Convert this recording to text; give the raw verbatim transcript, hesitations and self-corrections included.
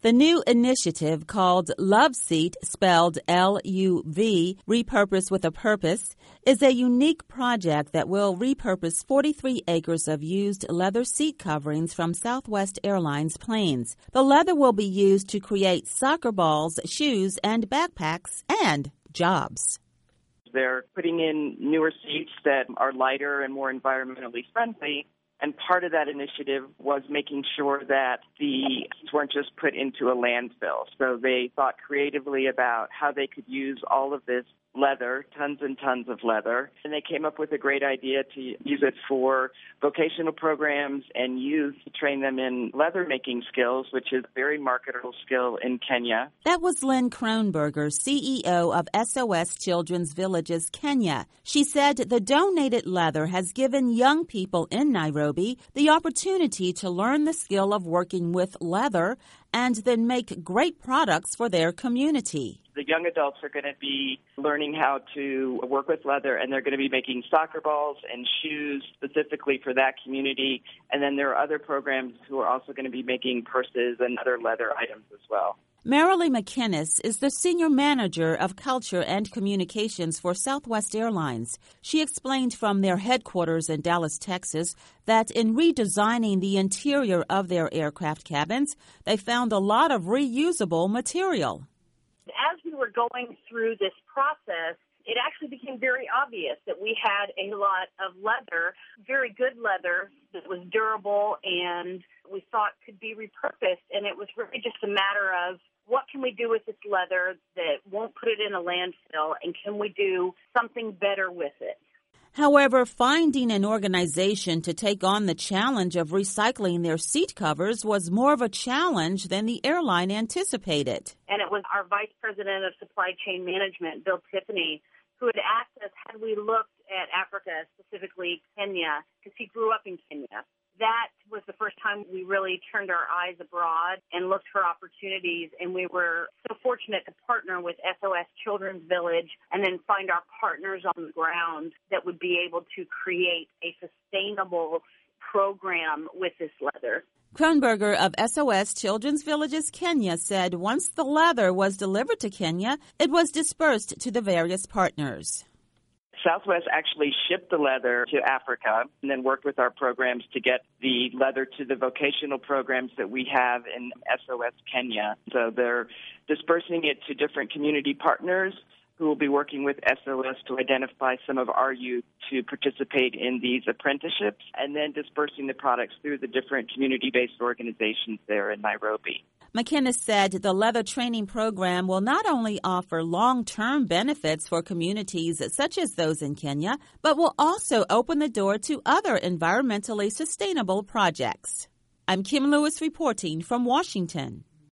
The new initiative called Love Seat, spelled L U V, Repurpose with a Purpose, is a unique project that will repurpose forty-three acres of used leather seat coverings from Southwest Airlines planes. The leather will be used to create soccer balls, shoes, and backpacks, and jobs. They're putting in newer seats that are lighter and more environmentally friendly. And part of that initiative was making sure that the seats weren't just put into a landfill. So they thought creatively about how they could use all of this leather, tons and tons of leather, and they came up with a great idea to use it for vocational programs and youth to train them in leather making skills, which is a very marketable skill in Kenya. That was Lynn Kronberger, C E O of S O S Children's Villages Kenya. She said the donated leather has given young people in Nairobi the opportunity to learn the skill of working with leather and then make great products for their community. The young adults are going to be learning how to work with leather, and they're going to be making soccer balls and shoes specifically for that community. And then there are other programs who are also going to be making purses and other leather items as well. Marilee McInnes is the Senior Manager of Culture and Communications for Southwest Airlines. She explained from their headquarters in Dallas, Texas, that in redesigning the interior of their aircraft cabins, they found a lot of reusable material. As we were going through this process, it actually became very obvious that we had a lot of leather, very good leather that was durable and we thought could be repurposed. And it was really just a matter of what can we do with this leather that won't put it in a landfill, and can we do something better with it? However, finding an organization to take on the challenge of recycling their seat covers was more of a challenge than the airline anticipated. And it was our Vice President of Supply Chain Management, Bill Tiffany, who had asked us, had we looked at Africa, specifically Kenya, because he grew up in Kenya. That was the first time we really turned our eyes abroad and looked for opportunities, and we were so fortunate to partner with S O S Children's Village and then find our partners on the ground that would be able to create a sustainable program with this leather. Kronberger of S O S Children's Villages Kenya said once the leather was delivered to Kenya, it was dispersed to the various partners. Southwest actually shipped the leather to Africa and then worked with our programs to get the leather to the vocational programs that we have in S O S Kenya. So they're dispersing it to different community partners who will be working with S O S to identify some of our youth to participate in these apprenticeships, and then dispersing the products through the different community-based organizations there in Nairobi. McInnes said the leather training program will not only offer long-term benefits for communities such as those in Kenya, but will also open the door to other environmentally sustainable projects. I'm Kim Lewis reporting from Washington.